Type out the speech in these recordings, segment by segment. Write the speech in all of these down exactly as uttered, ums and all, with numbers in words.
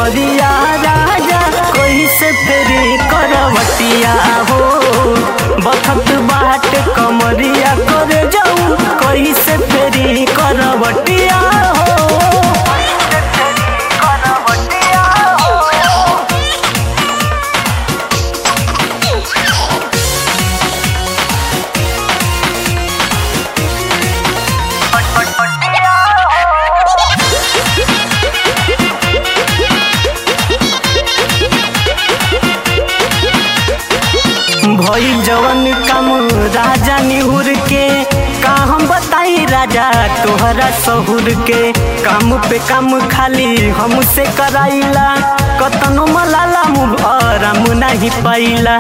कमरिया राजा कोई से फेरी करवटिया हो। बखत बाट कमरिया कर जाऊं कोई से फेरी करवटिया हो। भइल जवन काम राजा निहुर के का हम बताई राजा तोहरा सहुर के। काम पे काम खाली हमसे कराइला कतनो मलाला मुँह आराम नहीं पाइला।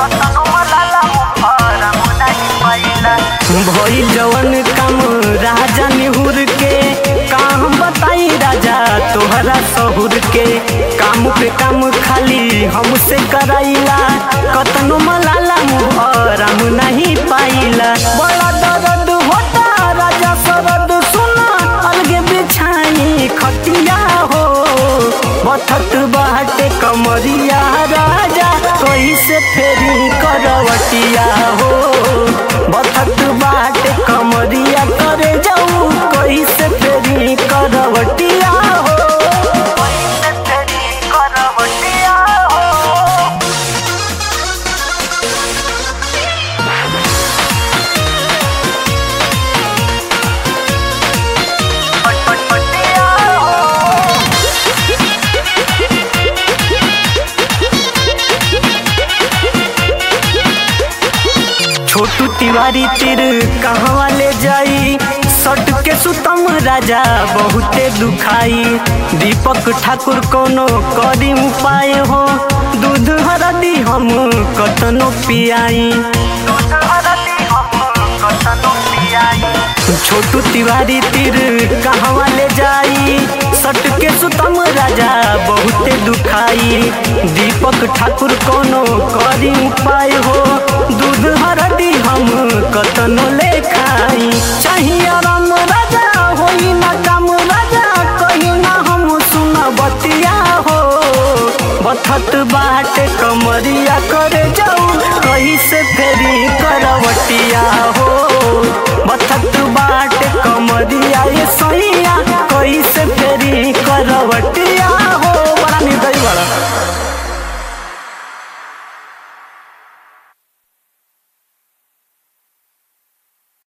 भइल जवन काम राजा निहुर के का हम बताई राजा तोहरा सहुर के। काम पे काम खाली हमसे कराइला कतनो मलाला मुँह आराम नहीं पाइला। बड़ा दर्द होता राजा सरद सुना अलगे बिछाई खटिया हो। बथत बाटे कमरिया राजा कोई से फेरी करवटिया हो। बथत बाटे कमरिया करे जाऊं कोई से फेरी करवटिया हो। छोटू तिवारी तिर कहवा ले जाई सट के सुतम राजा बहुते दुखाई। दीपक ठाकुर कोनो करी उपाय हो दूध हरदी हम कतनो पियाई। छोटू तिवारी तिर कहवा ले जाई सट के सुतम राजा बहुते दुखाई। दीपक ठाकुर कोनो करी उपाय हो दूध हरदी हम कतनो ले खाई। चाहिए आराम राजा होई ना काम राजा कहीं ना हम सुना बतिया हो। बथत बाट कमरिया करे जाऊं कहीं से फेरी करवटिया हो। बथत बाट कमरिया ये सैया कहीं से फेरी करवटिया।